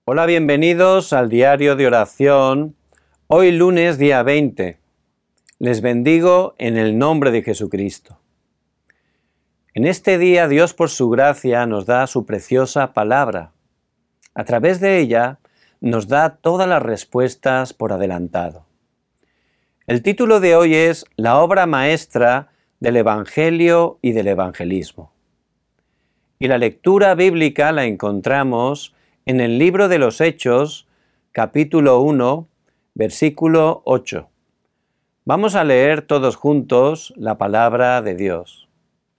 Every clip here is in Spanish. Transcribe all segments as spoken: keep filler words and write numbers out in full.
Hola, bienvenidos al diario de oración. Hoy lunes día veinte. Les bendigo en el nombre de Jesucristo. En este día Dios por su gracia nos da su preciosa palabra. A través de ella nos da todas las respuestas por adelantado. El título de hoy es La obra maestra del Evangelio y del Evangelismo. Y la lectura bíblica la encontramos en el libro de los Hechos, capítulo uno, versículo ocho. Vamos a leer todos juntos la palabra de Dios.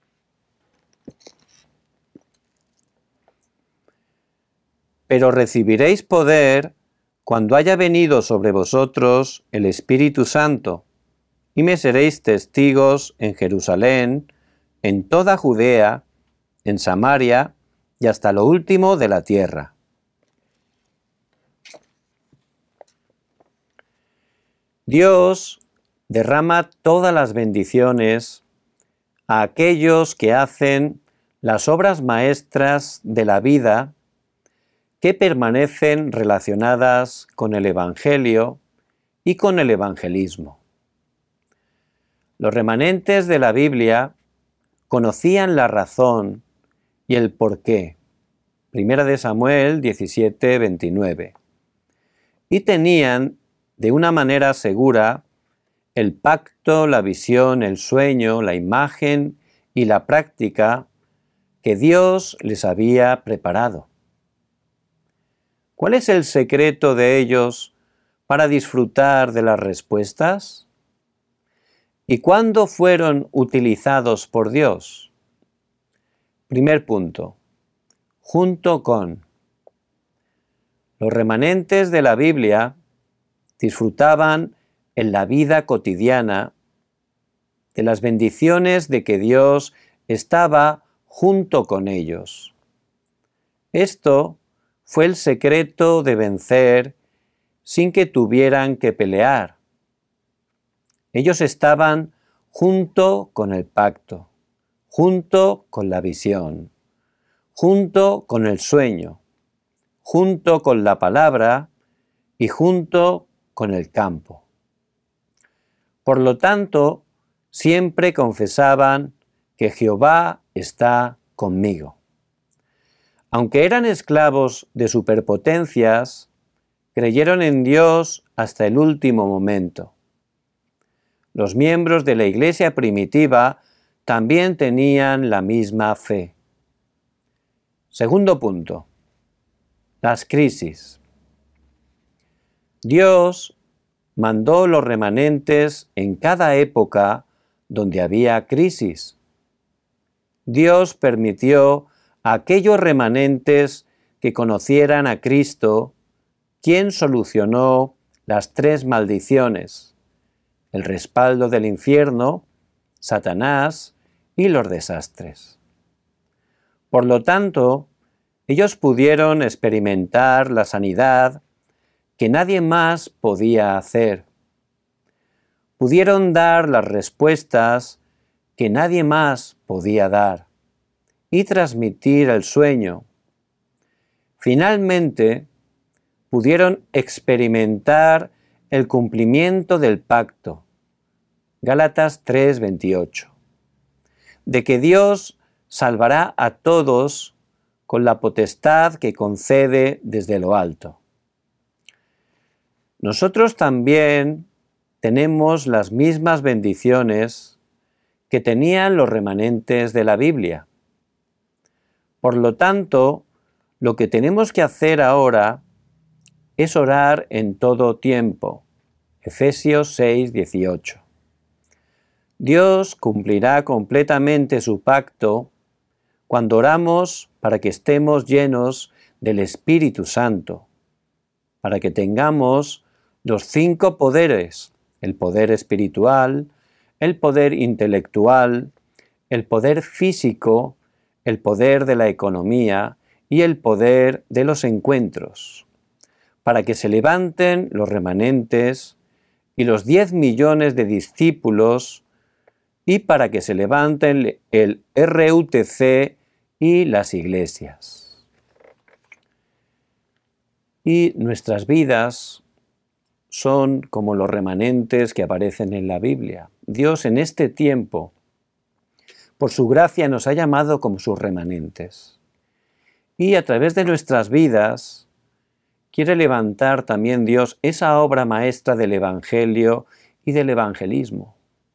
Pero recibiréis poder cuando haya venido sobre vosotros el Espíritu Santo, y me seréis testigos en Jerusalén, en toda Judea, en Samaria y hasta lo último de la tierra. Dios derrama todas las bendiciones a aquellos que hacen las obras maestras de la vida que permanecen relacionadas con el Evangelio y con el evangelismo. Los remanentes de la Biblia conocían la razón y el porqué. Primera de Samuel diecisiete, veintinueve. Y tenían de una manera segura el pacto, la visión, el sueño, la imagen y la práctica que Dios les había preparado. ¿Cuál es el secreto de ellos para disfrutar de las respuestas? ¿Y cuándo fueron utilizados por Dios? Primer punto, junto con. Los remanentes de la Biblia disfrutaban en la vida cotidiana de las bendiciones de que Dios estaba junto con ellos. Esto fue el secreto de vencer sin que tuvieran que pelear. Ellos estaban junto con el pacto, junto con la visión, junto con el sueño, junto con la palabra y junto con el campo. Por lo tanto, siempre confesaban que Jehová está conmigo. Aunque eran esclavos de superpotencias, creyeron en Dios hasta el último momento. Los miembros de la iglesia primitiva también tenían la misma fe. Segundo punto, las crisis. Dios mandó los remanentes en cada época donde había crisis. Dios permitió a aquellos remanentes que conocieran a Cristo, quien solucionó las tres maldiciones: el respaldo del infierno, Satanás y los desastres. Por lo tanto, ellos pudieron experimentar la sanidad que nadie más podía hacer. Pudieron dar las respuestas que nadie más podía dar y transmitir el sueño. Finalmente, pudieron experimentar el cumplimiento del pacto, Gálatas tres, veintiocho, de que Dios salvará a todos con la potestad que concede desde lo alto. Nosotros también tenemos las mismas bendiciones que tenían los remanentes de la Biblia. Por lo tanto, lo que tenemos que hacer ahora es orar en todo tiempo. Efesios seis, dieciocho. Dios cumplirá completamente su pacto cuando oramos para que estemos llenos del Espíritu Santo, para que tengamos los cinco poderes: el poder espiritual, el poder intelectual, el poder físico, el poder de la economía y el poder de los encuentros, para que se levanten los remanentes y los diez millones de discípulos, y para que se levanten el R U T C y las iglesias. Y nuestras vidas son como los remanentes que aparecen en la Biblia. Dios en este tiempo, por su gracia, nos ha llamado como sus remanentes. Y a través de nuestras vidas quiere levantar también Dios esa obra maestra del Evangelio y del evangelismo.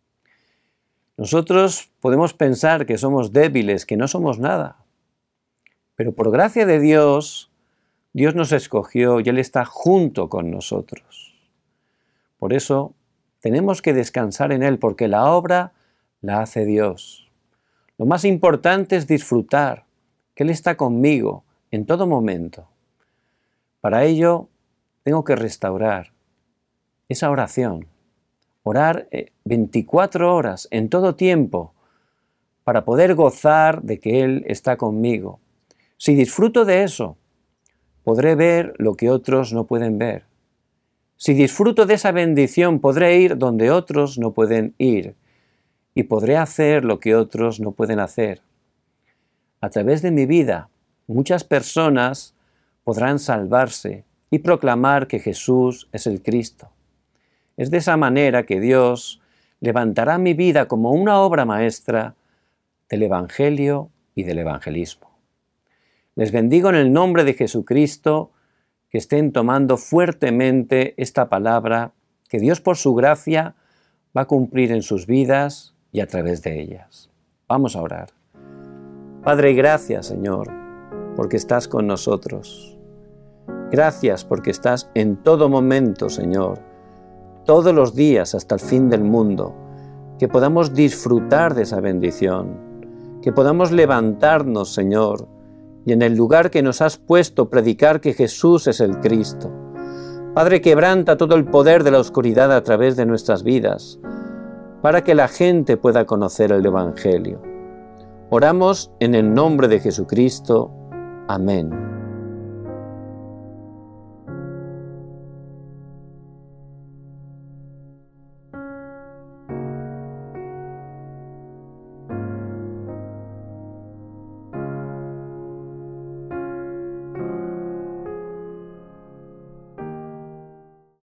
Nosotros podemos pensar que somos débiles, que no somos nada. Pero por gracia de Dios, Dios nos escogió y Él está junto con nosotros. Por eso tenemos que descansar en Él, porque la obra la hace Dios. Lo más importante es disfrutar, que Él está conmigo en todo momento. Para ello, tengo que restaurar esa oración. Orar veinticuatro horas, en todo tiempo, para poder gozar de que Él está conmigo. Si disfruto de eso, podré ver lo que otros no pueden ver. Si disfruto de esa bendición, podré ir donde otros no pueden ir y podré hacer lo que otros no pueden hacer. A través de mi vida, muchas personas podrán salvarse y proclamar que Jesús es el Cristo. Es de esa manera que Dios levantará mi vida como una obra maestra del Evangelio y del evangelismo. Les bendigo en el nombre de Jesucristo, que estén tomando fuertemente esta palabra que Dios por su gracia va a cumplir en sus vidas y a través de ellas. Vamos a orar. Padre, gracias, Señor, porque estás con nosotros. Gracias porque estás en todo momento, Señor, todos los días hasta el fin del mundo, que podamos disfrutar de esa bendición, que podamos levantarnos, Señor, y en el lugar que nos has puesto predicar que Jesús es el Cristo. Padre, quebranta todo el poder de la oscuridad a través de nuestras vidas, para que la gente pueda conocer el Evangelio. Oramos en el nombre de Jesucristo. Amén.